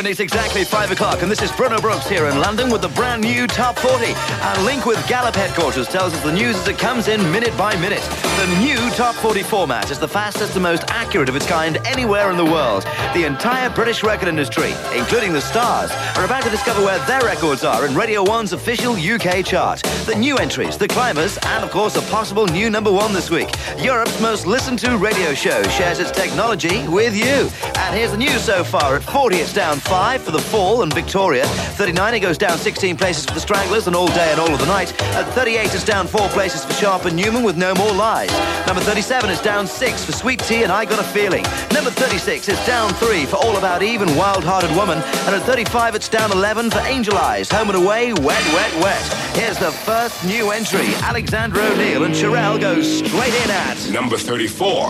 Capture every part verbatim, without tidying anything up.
afternoon, it's exactly five o'clock, and this is Bruno Brooks here in London with the brand new Top forty. Our link with Gallup headquarters tells us the news as it comes in minute by minute. The new Top forty format is the fastest and most accurate of its kind anywhere in the world. The entire British record industry, including the stars, are about to discover where their records are in Radio one's official U K chart. The new entries, the climbers, and of course a possible new number one this week. Europe's most listened to radio show shares its technology with you. And here's the news so far. At forty, it's down five for The Fall and Victoria. thirty-nine, it goes down sixteen places for The Stranglers and All Day and All of the Night. At thirty-eight, it's down four places for Sharp and Newman with No More Lies. Number thirty-seven is down six for Sweet Tea and I Got a Feeling. Number thirty-six is down three for All About Eve and Wild Hearted Woman. And at thirty-five, it's down eleven for Angel Eyes, Home and Away, Wet, Wet, Wet. Here's the first new entry. Alexandra O'Neal and Sherelle go straight in at number thirty-four.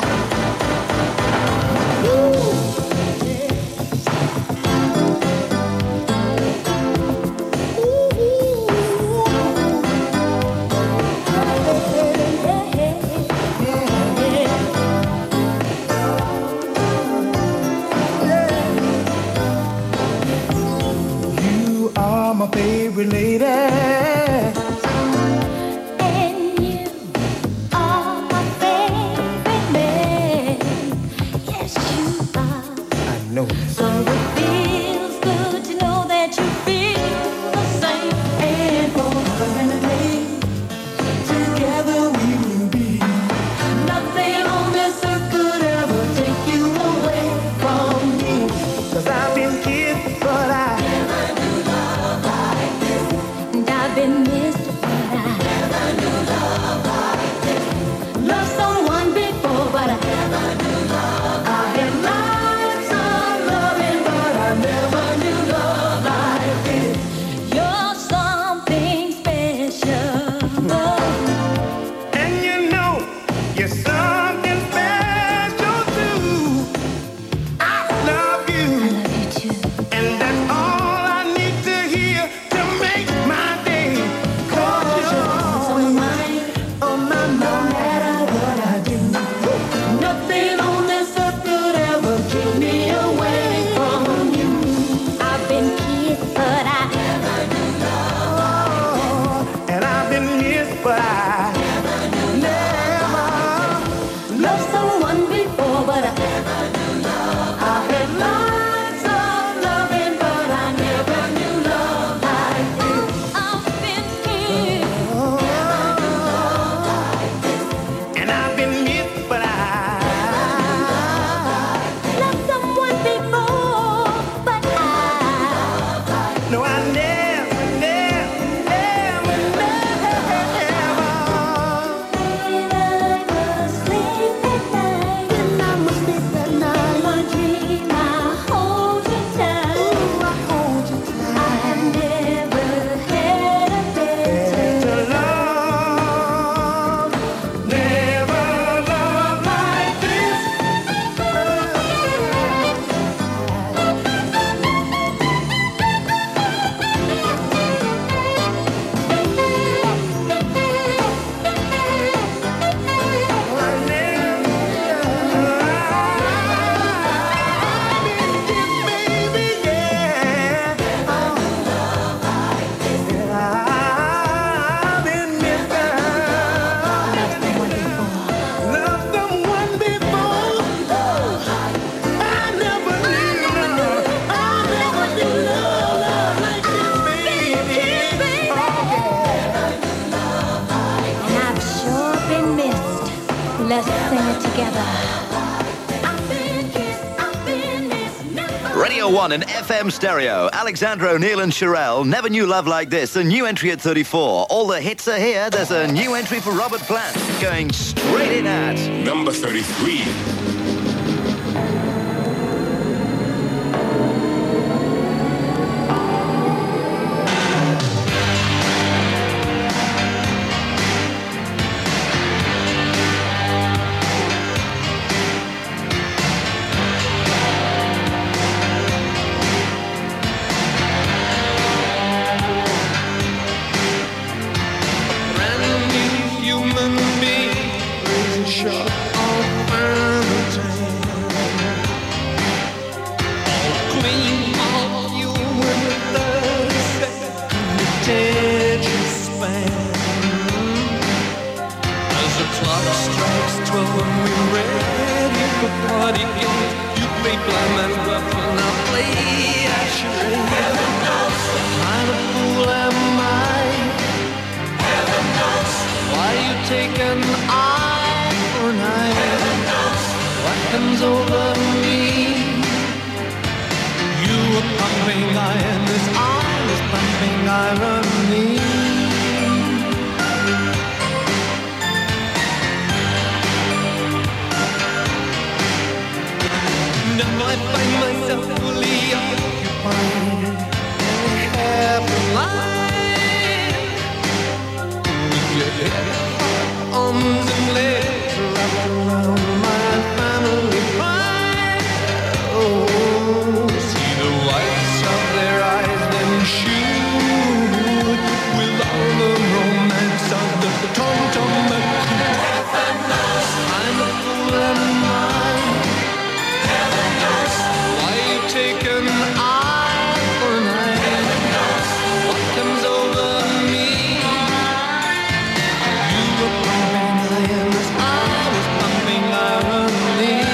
My favorite lady, and you are my favorite man. Yes, you are. I know. So it feels good to know that you feel the same. And for and me, together we will be. Nothing on this earth could ever take you away from me. 'Cause I've been kissed, but I I've been missed, but I never knew love like this. Loved someone before, but I never knew love. I had lots of loving, but I never knew love like this. You're something special, and you know you're something special too. I love you, I love you too, and that's all I need to hear to make my but I never, never loved someone before, but I never knew love. I had lots of loving, but I never knew love like this. I've been here, never knew love like this. And I've been missed, but I loved someone before, but I no, I never. Let's sing it together. Radio one and F M stereo. Alexandra O'Neal and Sherelle, Never Knew Love Like This. A new entry at thirty-four. All the hits are here. There's a new entry for Robert Plant going straight in at number thirty-three. Human being, shot on fire. the party games. You play blind man's buff and I'll play a charade. Heaven knows what kind of fool am I? Heaven knows why you take an eye for an eye. Heaven knows what comes over me. You a pumping iron, this iron is pumping irony. Now I find myself fully occupied in half a line. With your head, arms and legs wrapped around my family pride. Oh, see the whites of their eyes then shoot with all the romance of the tom-tom that heaven knows I'm a fool am I. Take an eye for an eye. What comes over me? You were pumping iron as I was pumping irony.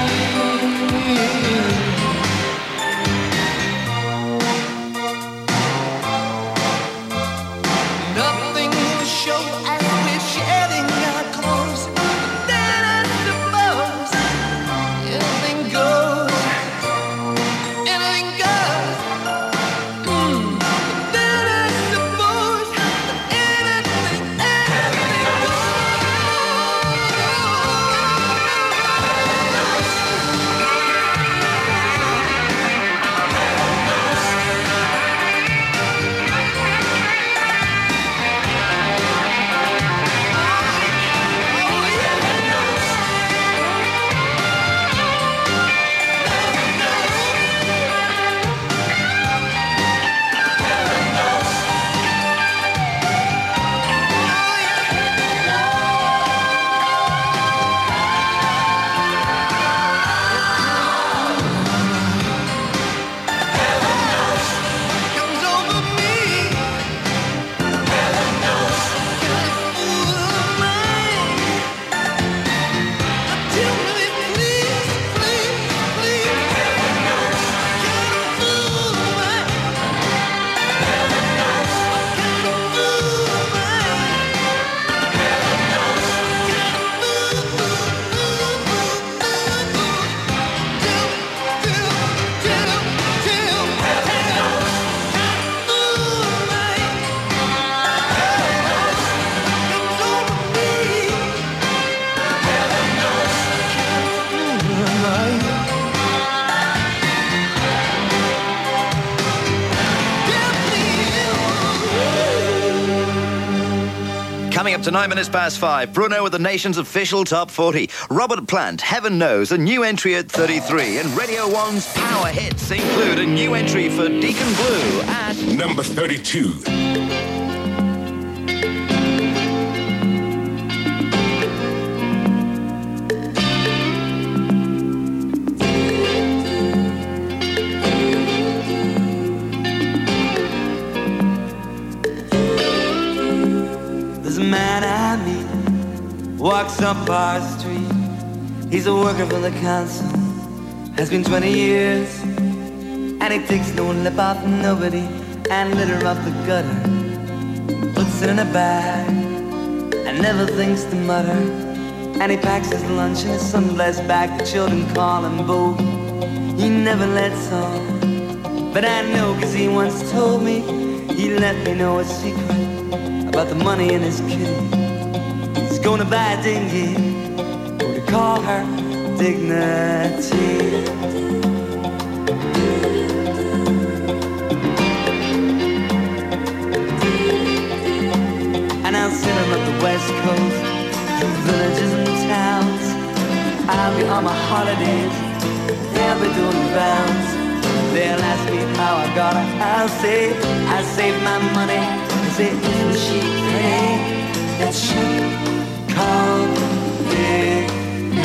Nothing will show as we're shedding our clothes. But then I suppose anything goes. Coming up to nine minutes past five, Bruno with the nation's official top forty. Robert Plant, Heaven Knows, a new entry at thirty-three. And Radio one's power hits include a new entry for Deacon Blue at number thirty-two. Walks up our street. He's a worker for the council. Has been twenty years. And he takes no lip off nobody and litter off the gutter. Puts it in a bag and never thinks to mutter. And he packs his lunch in his sunglass bag. The children call him Bo. He never lets on. But I know cause he once told me. He let me know a secret about the money in his kitty. Gonna buy a dinghy, or to call her Dignity. And I'll send him up the west coast, through villages and towns. I'll be on my holidays, they'll be doing rounds. They'll ask me how I got it, I'll say I saved my money. They say, isn't she great that she called Dignity?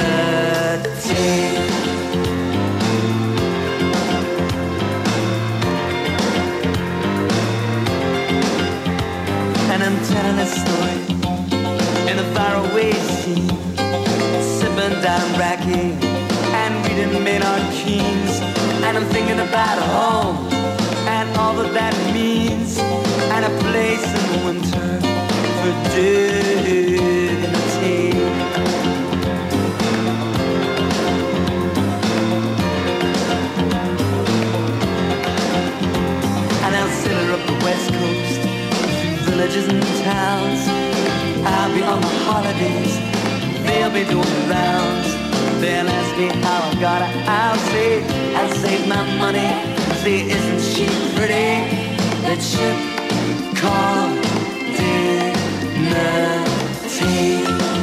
And I'm telling a story in a faraway scene, sipping down racking woman turn for dignity. And I'll sail her up the west coast, through villages and towns. I'll be on my holidays, they'll be doing the rounds. They'll ask me how I've got it, I'll say I'll save my money. Say, isn't she pretty? That ship called dignity.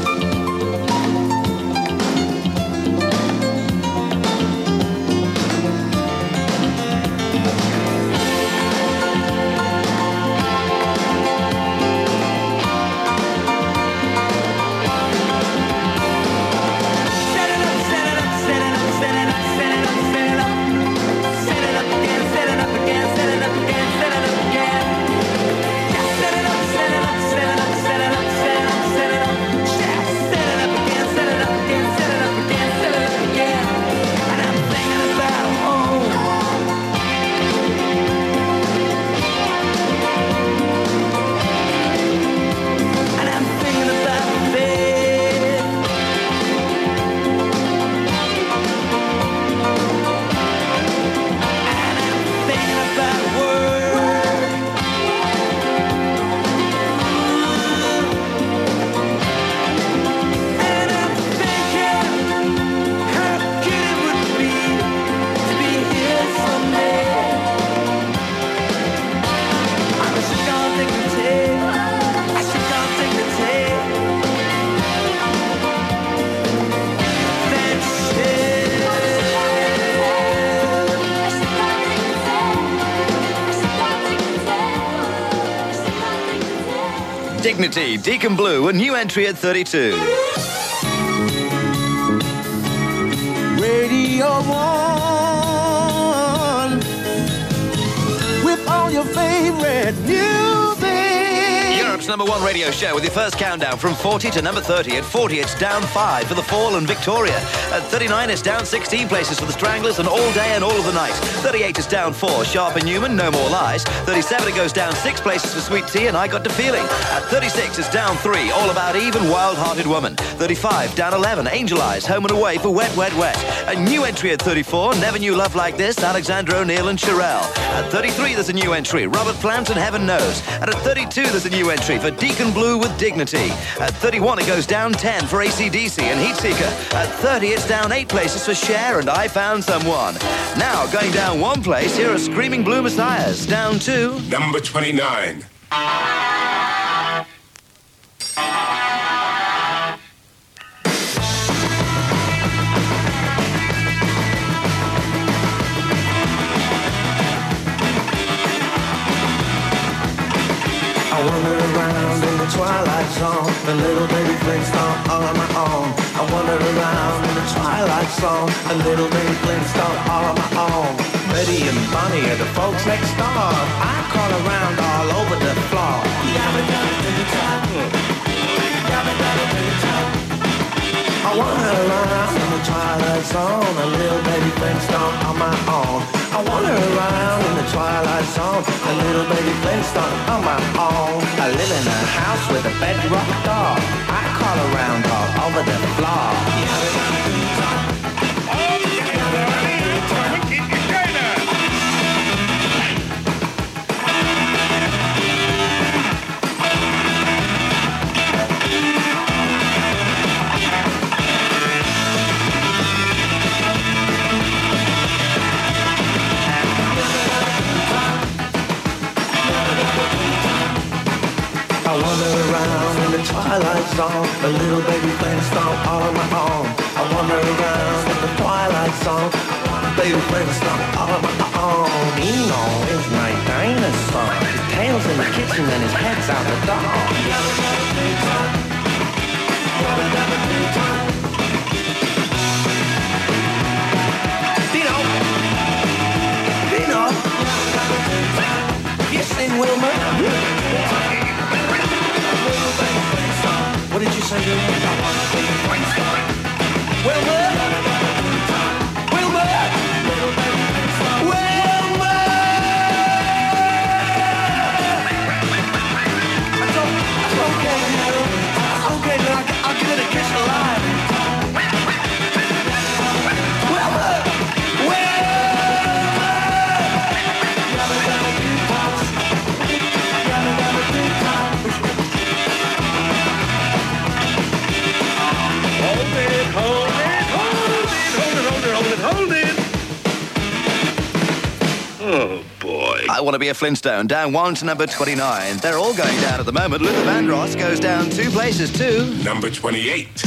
Dignity, Deacon Blue, a new entry at thirty-two. Radio One, with all your favorite music. Europe's number one radio show with your first countdown from forty to number thirty. At forty, it's down five for The Fall and Victoria. At thirty-nine, it's down sixteen places for The Stranglers and All Day and All of the Night. thirty-eight, it's down four, Sharp and Newman, No More Lies. thirty-seven, it goes down six places for Sweet Tea and I Got the Feeling. At thirty-six, it's down three, All About Eve and Wild Hearted Woman. thirty-five, down eleven, Angel Eyes, Home and Away for Wet, Wet, Wet. A new entry at thirty-four, Never Knew Love Like This, Alexandra O'Neill and Sherelle. At thirty-three, there's a new entry, Robert Plant and Heaven Knows. And at thirty-two, there's a new entry for Deacon Blue with Dignity. At thirty-one, it goes down ten for A C D C and Heatseeker. At thirty, it's down eight places for Cher and I Found Someone. Now, going down one place, here are Screaming Blue Messiahs. Down to Number twenty-nine. I wander around in the twilight zone, the little baby Flintstone all on my own. I wander around in the twilight zone, a little baby Flintstone all on my own. Betty and Bonnie are the folks next door. I call around all over the floor. I wander around in the twilight zone, a little baby Flintstone on my own. I wander around in the twilight zone, a little baby Flintstone on my own. I live in a house with a bedrock door. I call around all over the floor. I wander around in the twilight zone, a little baby Flintstone all on my own. I wander around in the twilight zone, baby Flintstone all on my own. Eno is my dinosaur. His tail's in the kitchen and his head's out the door. Dino! Dino! You sing Wilma? What did you say? Wilma? Wilma? Wilma? I Want to Be a Flintstone, down one to number twenty-nine. They're all going down at the moment. Luther Vandross goes down two places to number twenty-eight.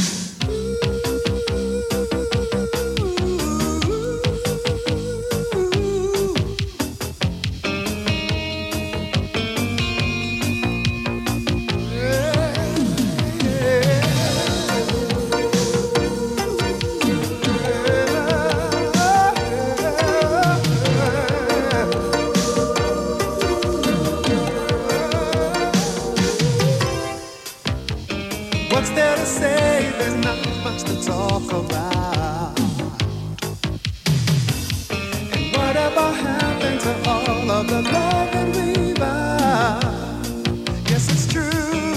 What's there to say? There's not much to talk about. And whatever happened to all of the love that we vowed? Yes, it's true.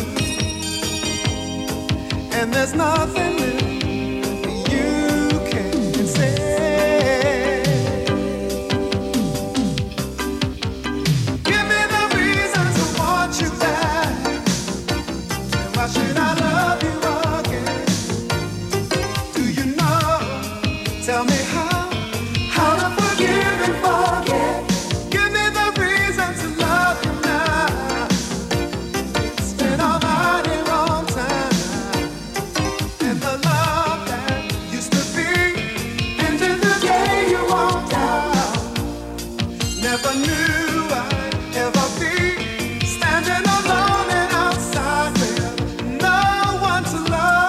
And there's nothing that you can say. Give me the reason to want you back. And why should I love you again? Do you know? Tell me how, how to forgive and forget. Give me the reason to love you now. It's been a mighty long time, and the love that used to be ended the day you walked out. Never knew I'd ever be standing alone and outside with no one to love.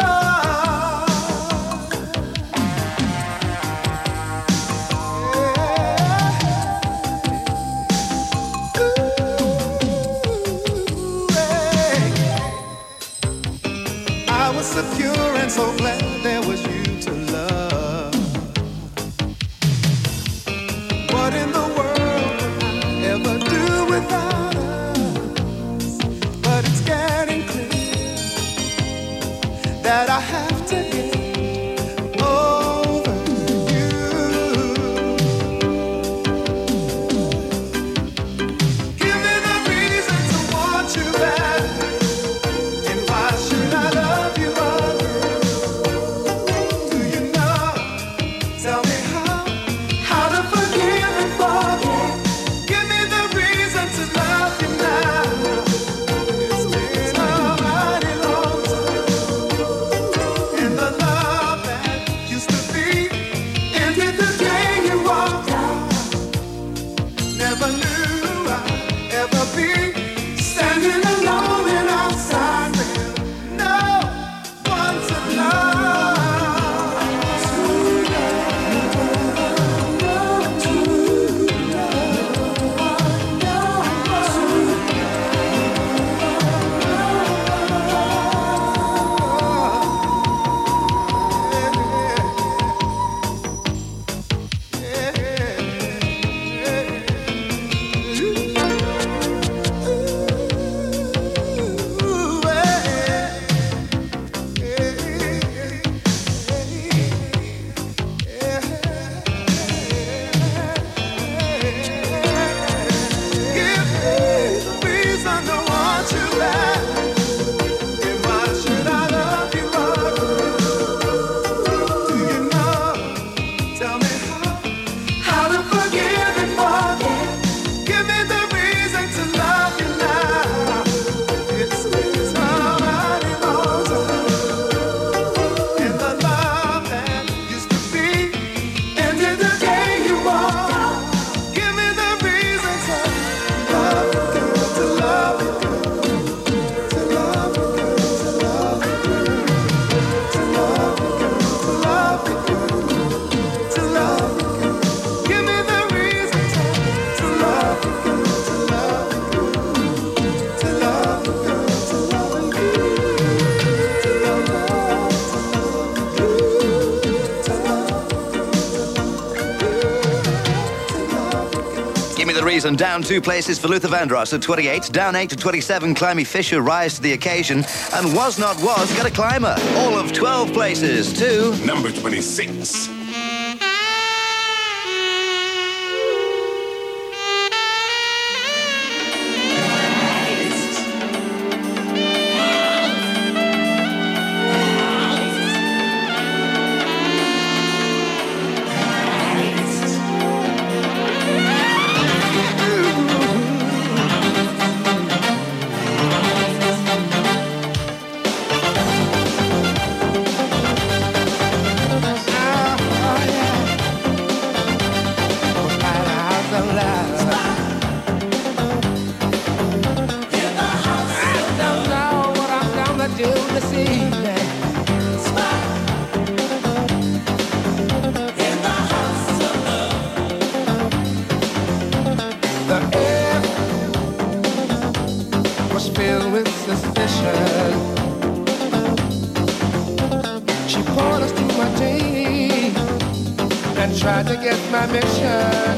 Ooh, hey. I was so pure and so glad there was you to love. What in the world would I ever do without us? But it's getting clear that I have to get over you. Give me the reason to want you back. And why should I love you again? Do you know? Tell me how, how to forgive and forget. Give me the reason to love you now. It's been a mighty long time, and the love that used to be ended the day you walked out. Never knew I'd ever be standing alone and outside with no one to love. Give Me the Reason, down two places for Luther Vandross at twenty-eight, down eight to twenty-seven, Climby Fisher rise to the occasion, and Was Not Was got a climber, all of twelve places to number twenty-six. Ooh. mission. She poured us to my tea and tried to get my mission.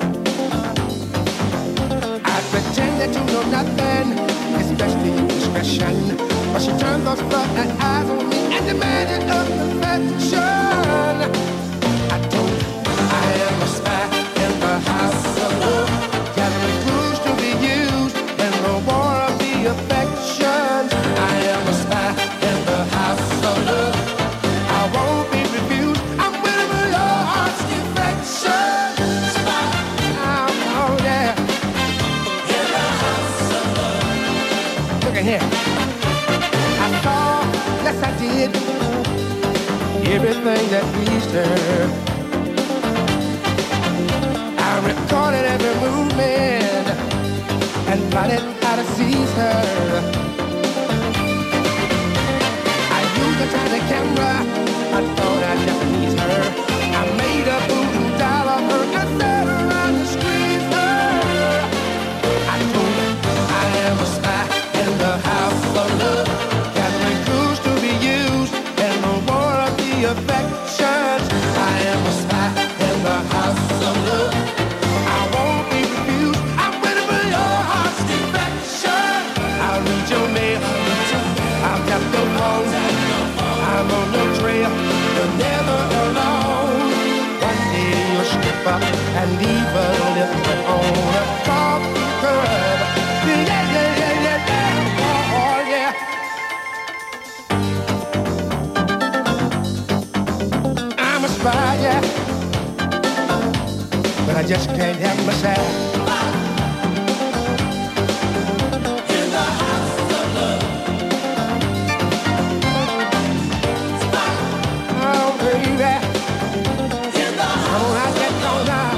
I pretended to know nothing, especially discretion, but she turned those bloodshot eyes on me and demanded affection. I told her I am a spy in the house of love, gathering clues to be used in the war of the affections. I am a spy in the house of love. I won't be refused. I'm waiting for your heart's defection. Spy, oh, oh yeah, in the house of love. Look at here. I saw, yes I did, everything that pleased her. I recorded every movement and plotted how to seize her. I used a tiny camera, I thought I'd Japanese her. I made a voodoo doll of her and sat around and squeezed her. I told her I am a spy in the house of love, gathering clues to be used in the war of the affections. I am a spy in the house of love. I won't be refused. I'm waiting for your heart's defection. I'll read your mail, I'll tap the phone. I'm on your trail, you're never alone. One day you'll slip up and leave a little on a soft curve. Yeah, yeah, yeah, yeah, yeah, oh, yeah. I'm a spy, yeah, but I just can't help myself. In the house of love. Spy. Oh, baby. In the house. Come on, I get on now.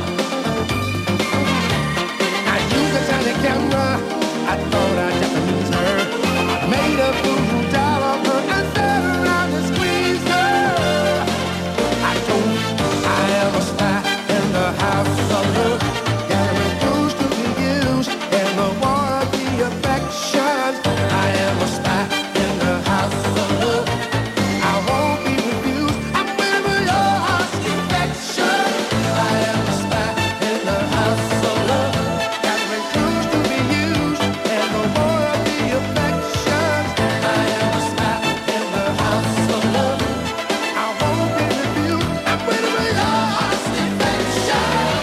I used a tiny camera. I thought I'd Japanese her. Made a voodoo doll of her and sat around and squeezed her. I told her I am a spy in the house of love, gathering clues to be used in the war of the affections. I am a spy in the house of love. I won't be refused. I'm waiting for your heart's defection. I am a spy in the house of love, gathering clues to be used in the war of the affections. I am a spy in the house of love. I won't be refused. I'm waiting for your heart's defection.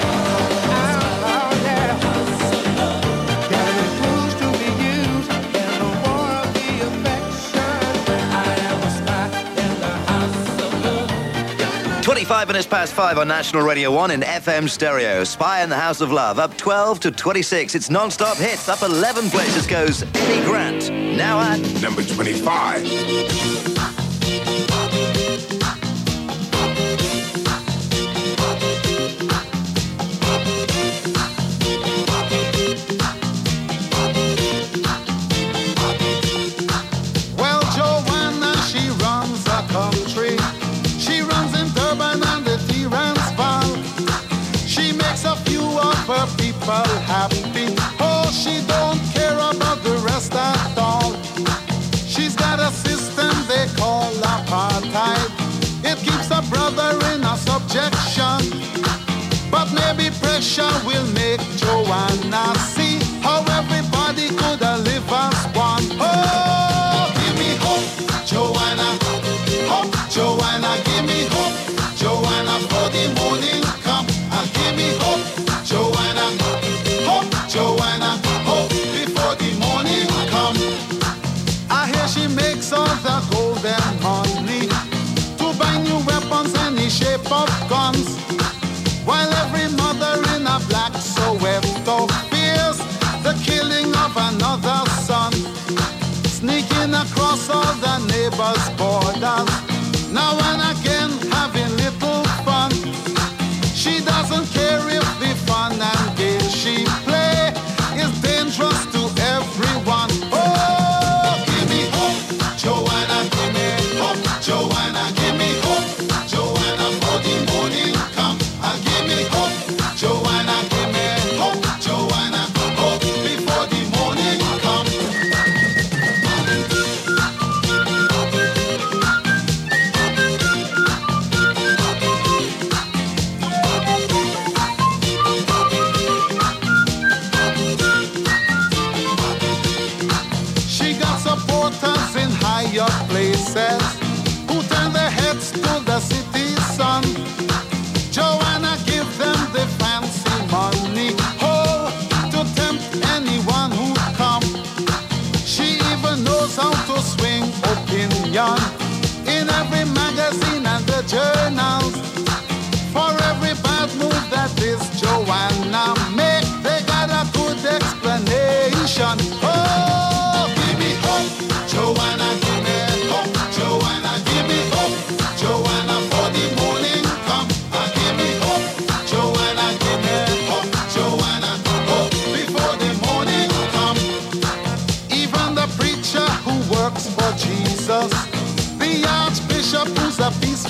twenty-five minutes past five on National Radio one in F M stereo. Spy in the House of Love, up twelve to twenty-six. It's non-stop hits. Up eleven places goes Eddie Grant. Now at Number twenty-five. Well, Joanna, she runs a country. She runs in Durban and the Transvaal. She makes a few of her people happy. Oh, she don't care about the rest at all. She's got a system they call apartheid. It keeps a brother in a subjection. But maybe pressure will make Joanna see how everybody could live as one. Oh, give me hope, Joanna. Hope, Joanna, give me hope. Joanna, for the morning come. And give me hope, Joanna. Hope, Joanna. Hope before the morning come. I hear she makes all the golden money to buy new weapons in the shape of guns. While every mother in a black Soweto fears the killing of another son, sneaking across all the neighbors' borders, now and again having little fun. She doesn't care if the fun and games she play is dangerous to everyone. Oh, give me hope, Joanna, give me hope, Joanna, give me hope, Joanna, for the morning come. And give me hope, Joanna, give me hope, Joanna, hope before the morning come.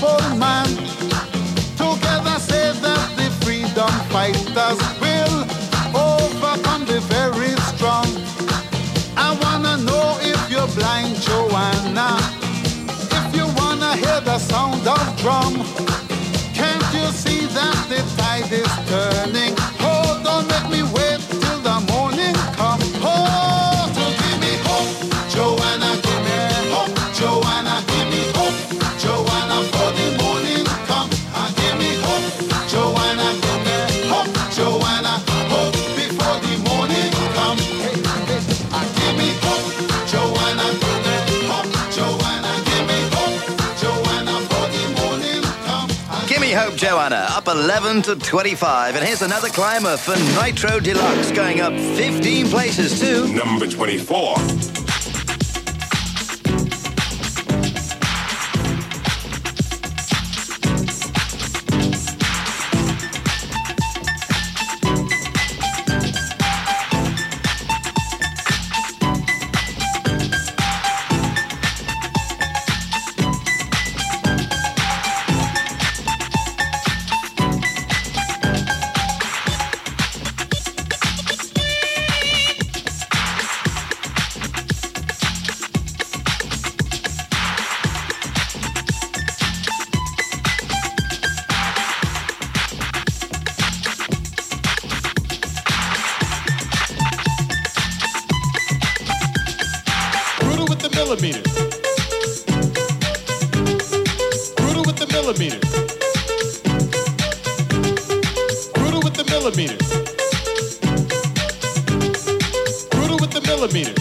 peaceful man. Together say that the freedom fighters will overcome the very strong. I wanna know if you're blind, Joanna. If you wanna hear the sound of drum, can't you see that the tide is turning? Oh, don't make me wait till the morning come. Oh, so give me hope, Joanna, give me hope, Joanna, give me hope, Joanna, for the morning come. Ah, give me hope, Joanna, give me hope, Joanna, hope before the morning come. Hey, hey, ah, give me hope, Joanna, give me hope, Joanna, give me hope, Joanna, for the morning come. Ah, Gimme Hope, Joanna, up eleven to twenty-five. And here's another climber for Nitro Deluxe, going up fifteen places to Number twenty-four. Brutal with the millimeters. Brutal with the millimeters. Brutal with the millimeters. Brutal with the millimeters.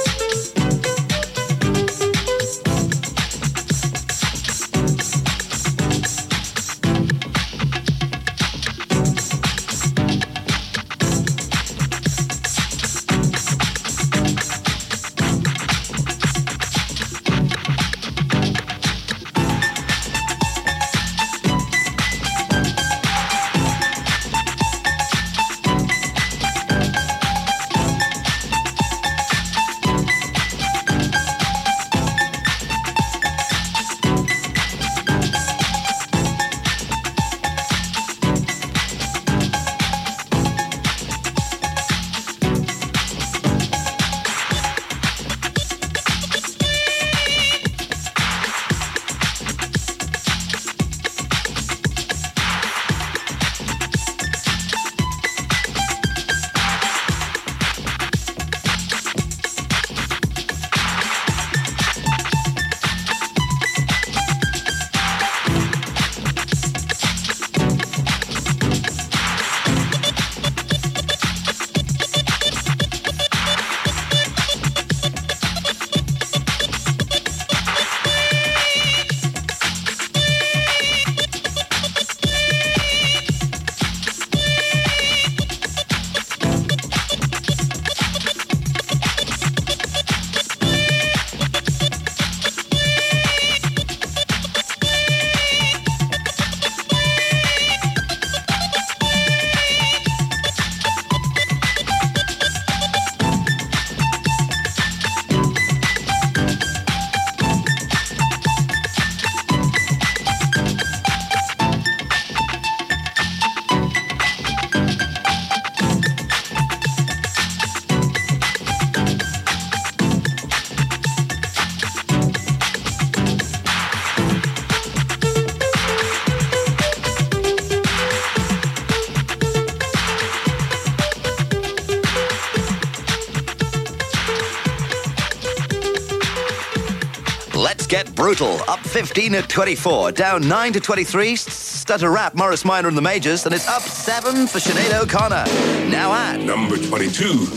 Let's Get Brutal, up fifteen at twenty-four, down nine to twenty-three, Stutter Rap, Morris Minor and the Majors, and it's up seven for Sinead O'Connor. Now at Number twenty-two.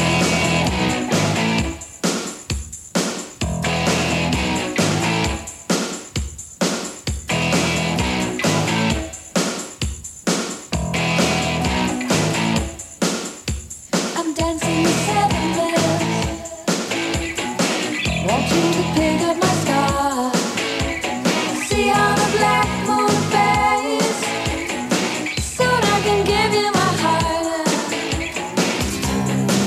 I'm dancing with seven bells, wanting to pick up my star. See how the black moon fades, soon I can give you my heart.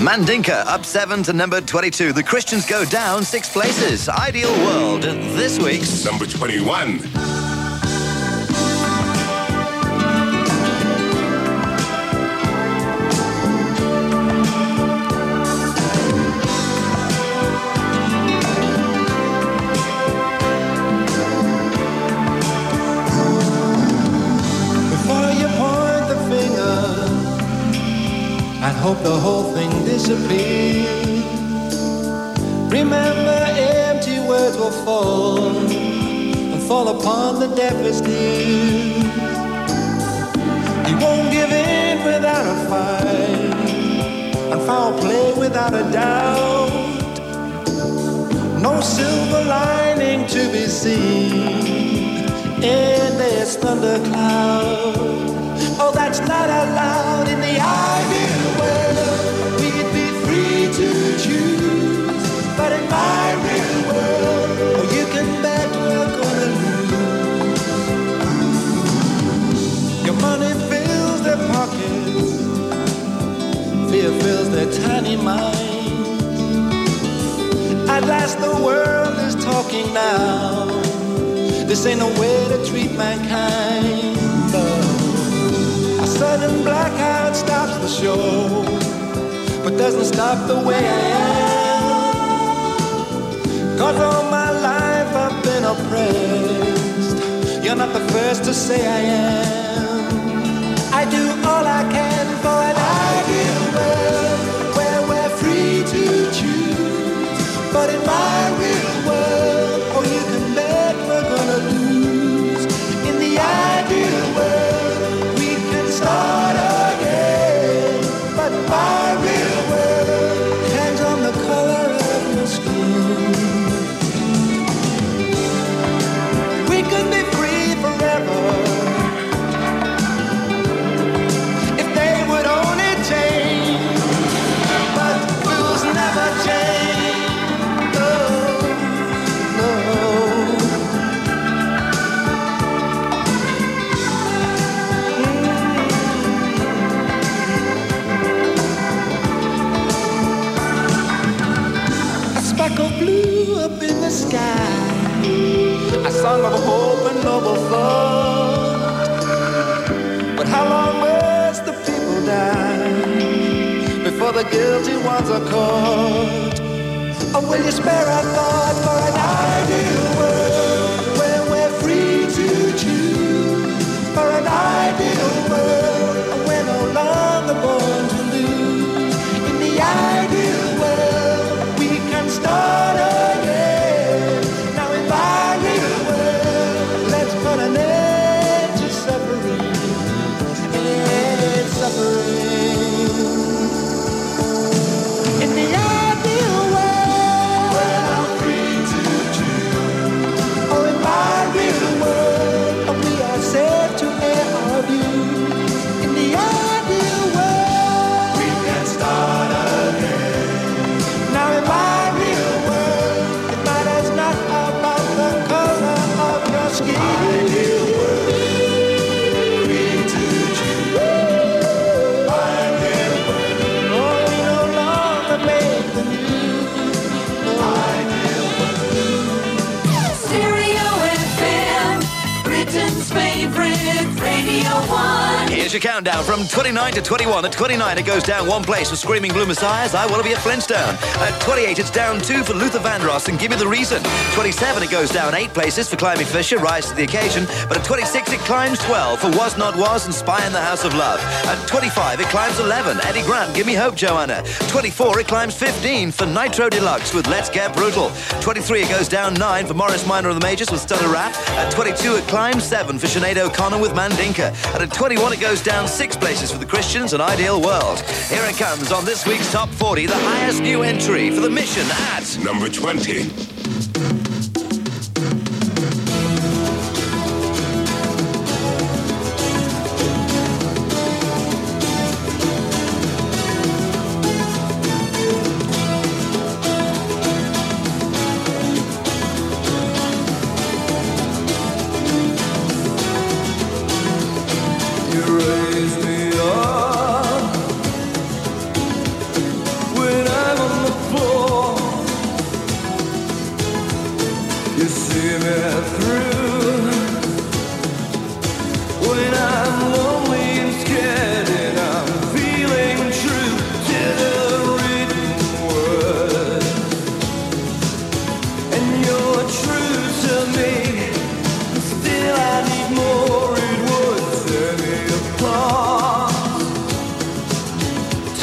Mandinka up seven to number twenty-two. The Christians go down six places. Ideal World, this week's number twenty-one. I hope the whole thing disappears. Remember, empty words will fall and fall upon the deafest ears. You won't give in without a fight, and foul play without a doubt. No silver lining to be seen in this thundercloud. Oh, that's not allowed in the ideal world. We'd be free to choose, but in my real world, oh, you can bet we're gonna lose. Your money fills their pockets, fear fills their tiny minds. At last the world is talking now. This ain't no way to treat mankind. A sudden blackout stops the show, but doesn't stop the way I am. Cause all my life I've been oppressed. You're not the first to say I am. I do all I can for an ideal world where we're free to choose. But in my real world, oh, you can bet we're gonna lose. In the ideal world, start again, but my real world hangs on the color of your skin. We could be free forever if they would only change, but rules never change. No, no. Of blue up in the sky, a song of hope and noble thought. But how long must the people die before the guilty ones are caught? Or will you spare a thought for an ideal world where we're free to choose? For an ideal world where we're no longer born to lose. In the ideal world we can start again. Now in my real world, let's put an end to suffering and suffering. In the ideal world, where I'm free to choose. Oh, in my real world, we are safe to air our views. In the ideal world, we can start again. Now in my Here's your countdown from twenty-nine to twenty-one. At twenty-nine, it goes down one place for Screaming Blue Messiahs, I Wanna Be a Flintstone. At twenty-eight, it's down two for Luther Vandross and Give Me the Reason. twenty-seven, it goes down eight places for Climby Fisher, Rise to the Occasion. But at twenty-six, it climbs twelve for Was Not Was and Spy in the House of Love. At twenty-five, it climbs eleven, Eddie Grant, Give Me Hope, Joanna. twenty-four, it climbs fifteen for Nitro Deluxe with Let's Get Brutal. twenty-three, it goes down nine for Morris Minor and the Majors with Stutter Rap. At twenty-two, it climbs seven for Sinead O'Connor with Mandinka. And at twenty-one, it goes down six places for the Christians and Ideal World. Here it comes on this week's Top forty, the highest new entry for The Mission at number twenty. You raise me up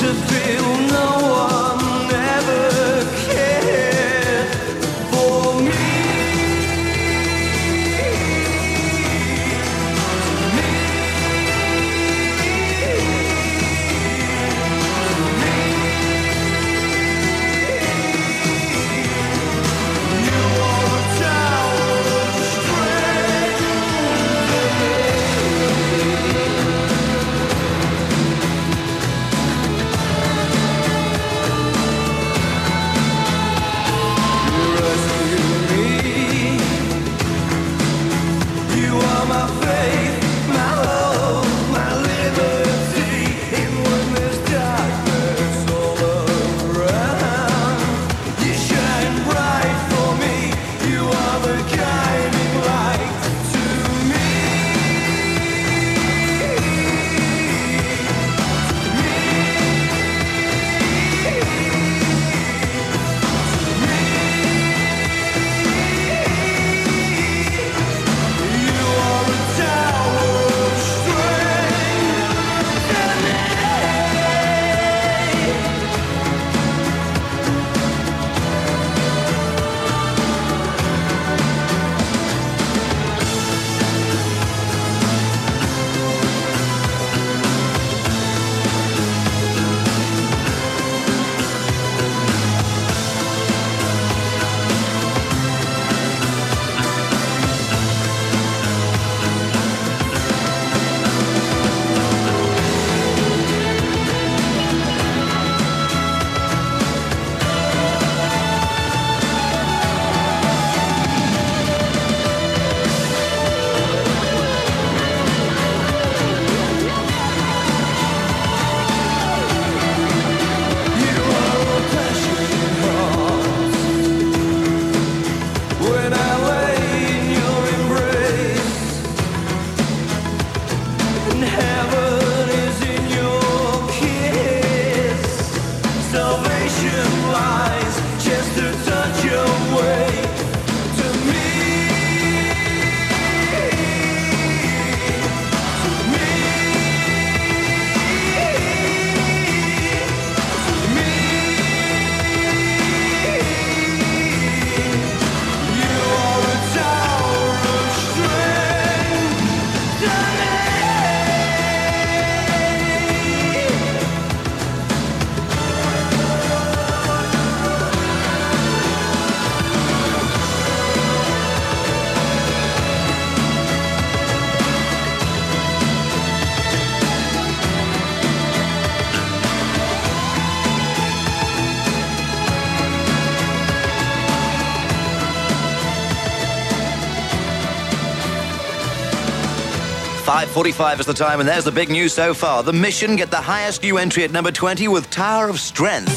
five forty-five is the time, and there's the big news so far. The Mission get the highest new entry at number twenty with Tower of Strength.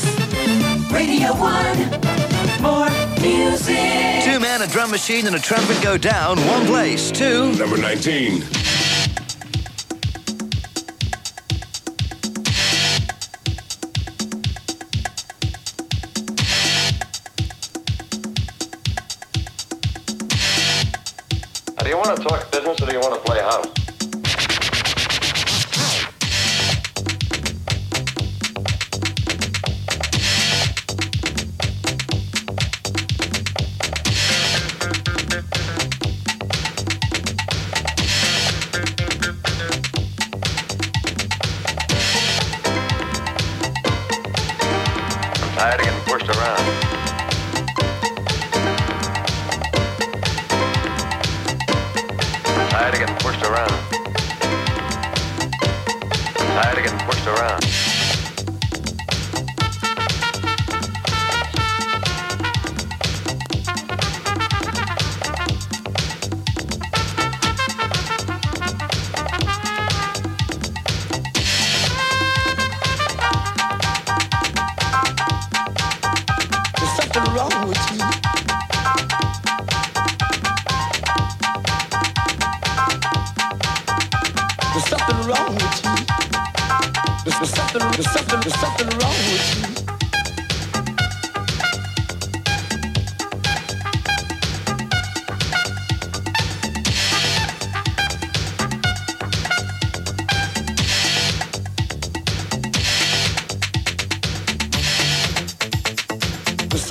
Radio one, more music. Two men, a drum machine, and a trumpet go down one place to Number nineteen. Do you want to talk business or do you want to play house? I'm tired of getting pushed around. Tired of getting pushed around. Tired of getting pushed around. There's something wrong with you. There's something wrong with you. There's, there's something, there's something, there's something wrong with you.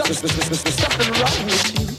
something wrong with you.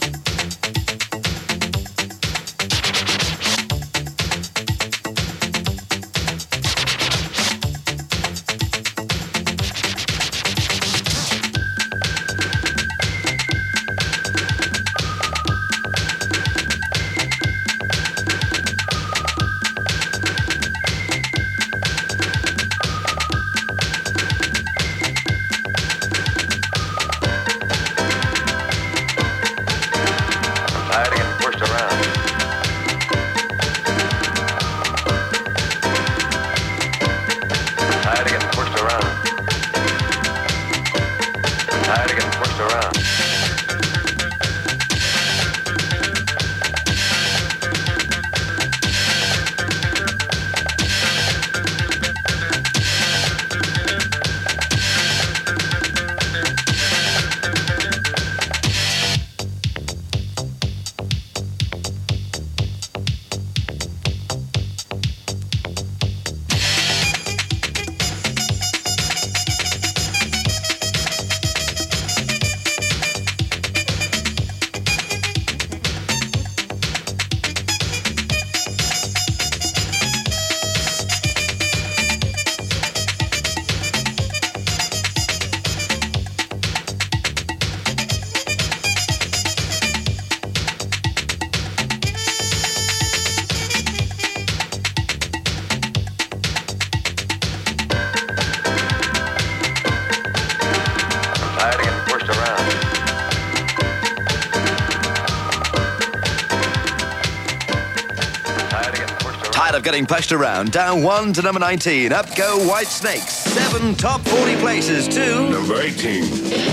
Of getting pushed around, down one to number nineteen. Up go White Snakes. Seven top forty places to number eighteen.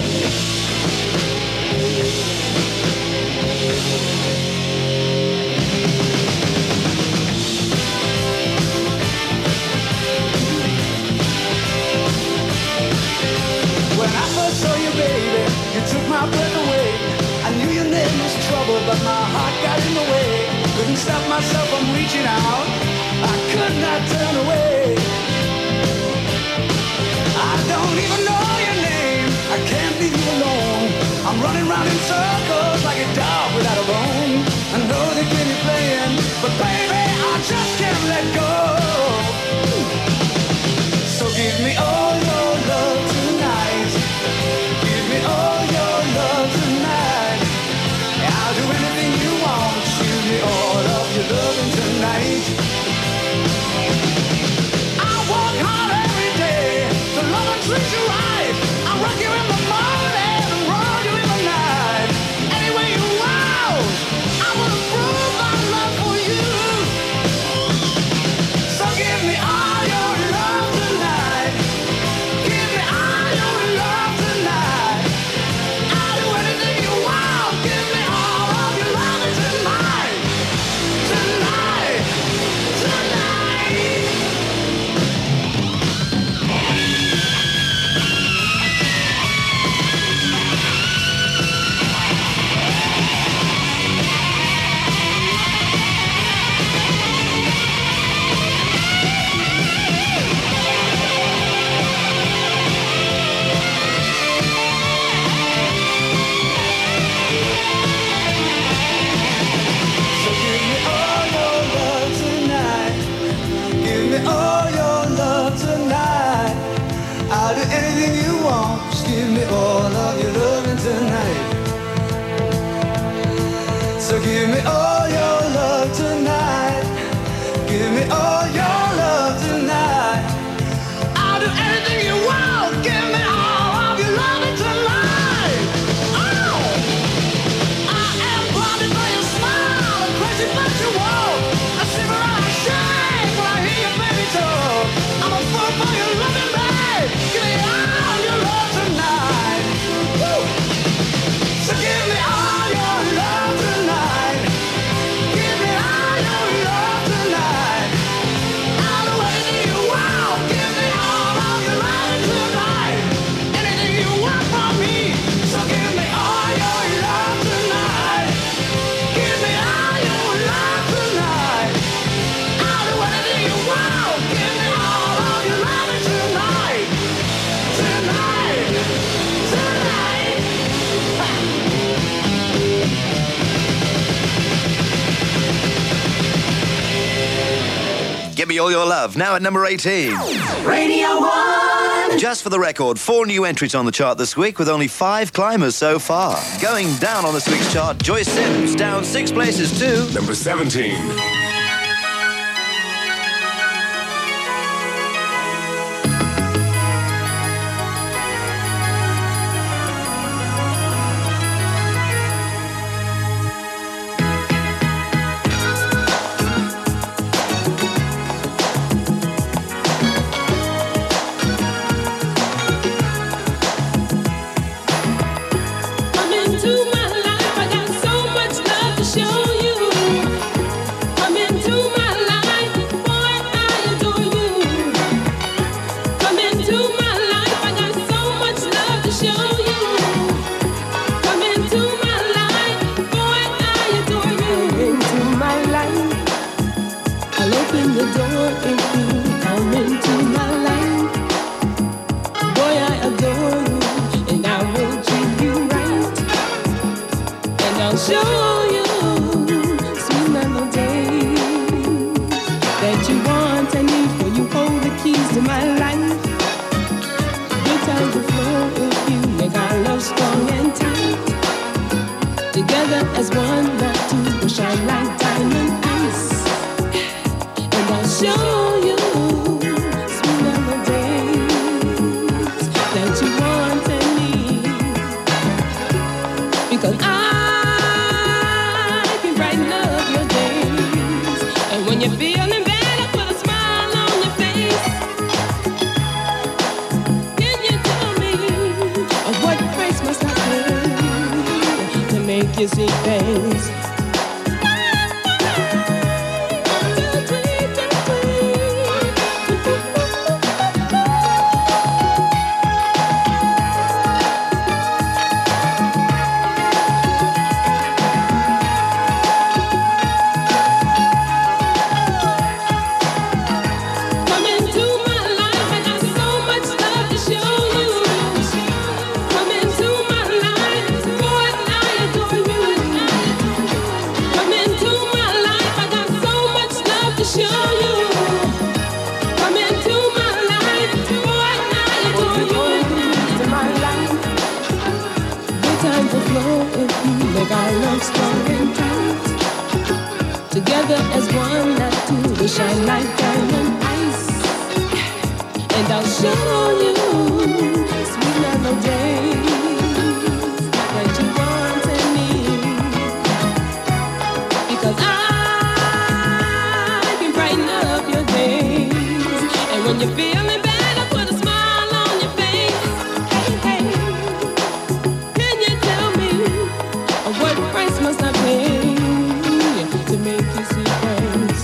When I first saw you, baby, you took my breath away. I knew your name was trouble, but my heart got in the way. Couldn't stop myself from reaching out. I could not turn away. I don't even know your name. I can't leave you alone. I'm running round in circles like a dog without a bone. I know they keep me playing, but baby, I just can't let go. So give me all your love tonight. Give me all your love tonight. I'll do anything you want. Give me all of your loving tonight. I work hard every day to love and treat you right. I rock you in the morning and roll you in the night. Any way you want, I will prove my love for you. So give me all your love tonight. Give me all your love tonight. I'll do anything you want. Give me all of your loving tonight. Tonight, tonight. So give me all your love tonight. Give me all your love tonight. I'll do anything you want. Just give me all of your loving tonight. So give me all your love tonight. Give me all your love tonight. I'll do anything you want. Give me all of your loving tonight. Oh! I am blinded by your smile and crazy about your walk. I shiver and I shake when I hear your baby talk. I'm a fool for your loving, babe. Give me all your love tonight. Woo! So give me all your love tonight. Me All Your Love, now at number eighteen. Radio one. Just for the record, four new entries on the chart this week with only five climbers so far. Going down on this week's chart, Joyce Sims, down six places to Number seventeen. Come into my life, I got so much love to show you. Come into my life, boy, I adore you. Come into my life, I got so much love to show you. Come into my life, boy, I adore you. Come into my life, I'll open the door if you come into my life. Boy, I adore you, and I will treat you right. And I'll show you sweet melodies that you want and need, for you hold the keys to my life. Good times will flow with you, make our love strong and tight. Together as one, not two, will shine like diamond ice. And I'll show you sweet melodies that you want and need, because I can brighten up your days. And when you're feeling bad, I put a smile on your face. Can you tell me of what price must I pay to make you see things? Come into my life, I got so much love to show you. Come into my life, boy, I adore you. Come into my life, I got so much love to show you. Come into my life, boy, I adore you. Into my life, good times will flow if you make our love strong and tight. Together as one, not two, we shine like diamond ice. And I'll show you sweet melodies that you want and need, because I can brighten up your days. And when you're feeling bad, I put a smile on your face. Hey, hey, can you tell me of what price must I pay to make you see things?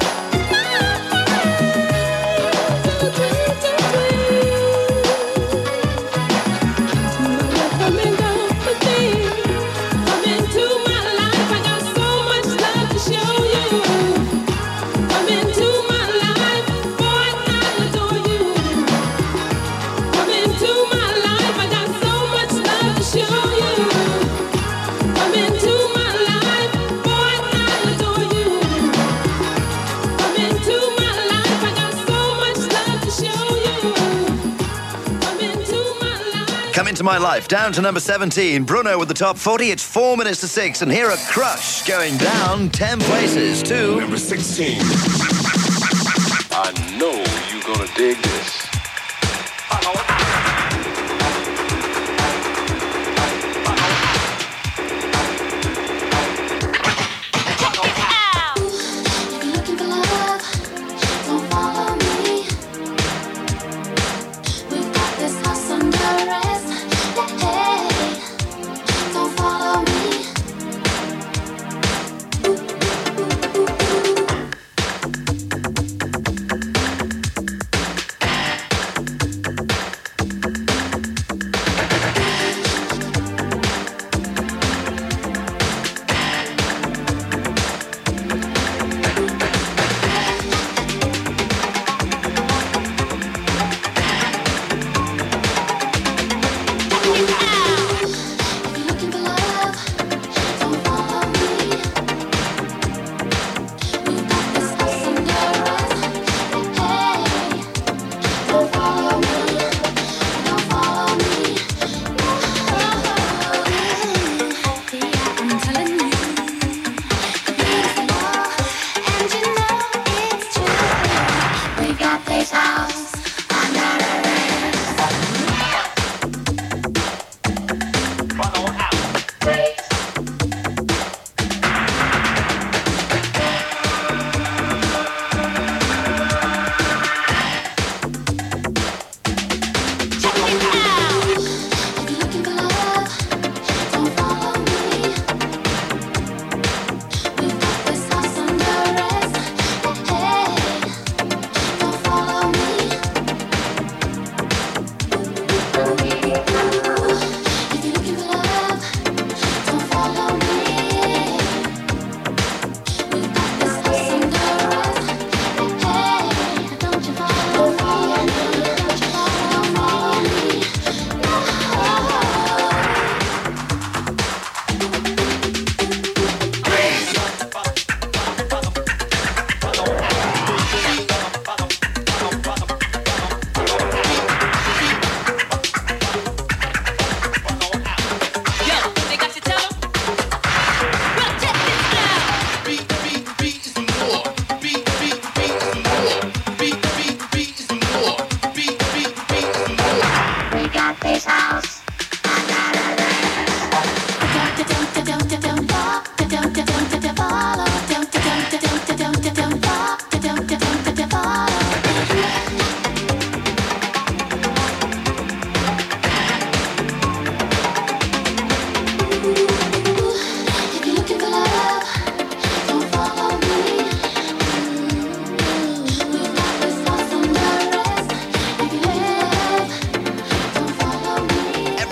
Come Into My Life, down to number seventeen. Bruno with the top forty. It's four minutes to six. And here are Crush going down ten places to Number sixteen. I know you're gonna dig this. Looking for love, don't follow me. We've got this house under arrest. Hey, don't follow me.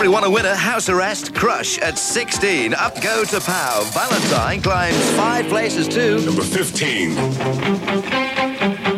we want to win a house arrest. Crush at sixteen. Up go to Pow. Valentine climbs five places to Number fifteen.